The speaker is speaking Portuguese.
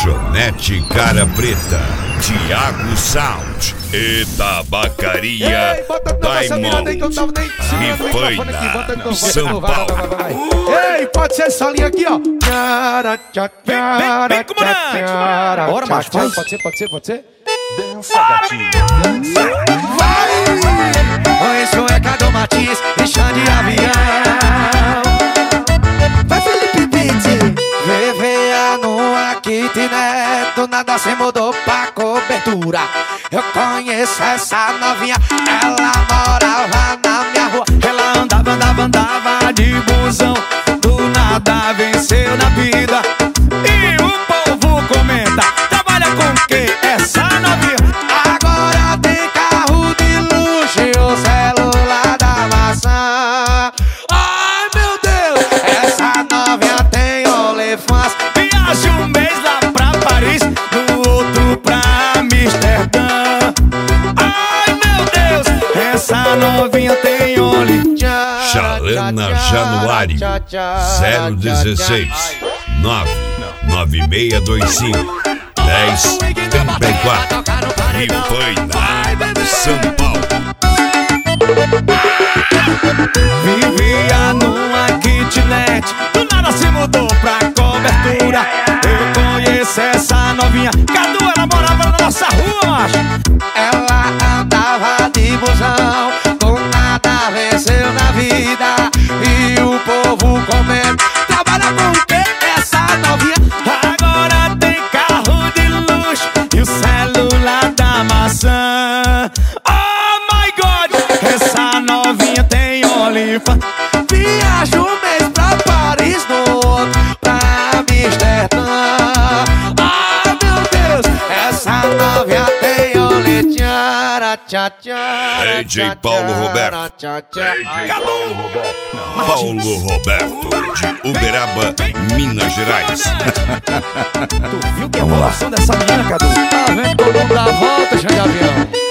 Lanchonete Cara Preta, Thiago Sound e Tabacaria Diamond, Rifaina, São Paulo. Ei, pode ser essa linha aqui, ó. Vem, comandante. Bora, macho, vai. Pode ser. Dança, gatinho. Vai. Esse é Cado Matiz, deixa de avião. Vai, Felipe Pitti. VVA numa kitnet, do nada se mudou pra cobertura. Eu conheço essa novinha, ela morava na minha rua. Ela andava de busão, do nada venceu na vida. E o povo comenta, trabalha com o que essa novinha? Agora tem carro de luxo e o celular da maçã. Ai, meu Deus, essa novinha tem OnlyFans. Viaja um mês lá pra Paris, no outro pra Amsterdã. Ai, meu Deus, essa novinha tem OnlyFans. Chalana Januário 016 99625 1034 Rifaina, São Paulo. Vivia numa kitnet, do nada se mudou pra cobertura. Eu conheço essa novinha, Cadu, ela morava na nossa rua, macho. Ela andava de busão, com nada venceu na vida. E o povo comenta, trabalha com o que essa novinha? Agora tem carro de luxo e o celular da maçã. Oh my God, essa novinha tem OnlyFans. Viaja um mês pra Paris, no outro pra Amsterdã. Ah, meu Deus, essa novinha tem OnlyFans. DJ Paulo Roberto. Paulo Roberto, de Uberaba, Minas Gerais. Tu viu que é a evolução dessa menina, Cadu? Tá vendo todo mundo dá a volta, chão de avião.